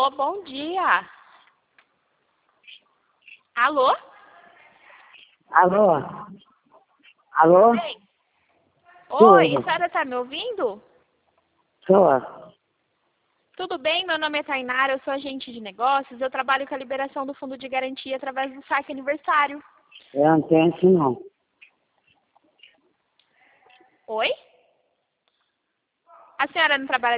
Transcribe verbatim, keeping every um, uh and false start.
Alô, bom dia. Alô? Alô? Alô? Oi, Oi, a Tudo. senhora está me ouvindo? Sou. Tudo bem, meu nome é Tainara, eu sou agente de negócios, eu trabalho com a liberação do fundo de garantia através do saque aniversário. Eu não tenho isso não. Oi? A senhora não trabalha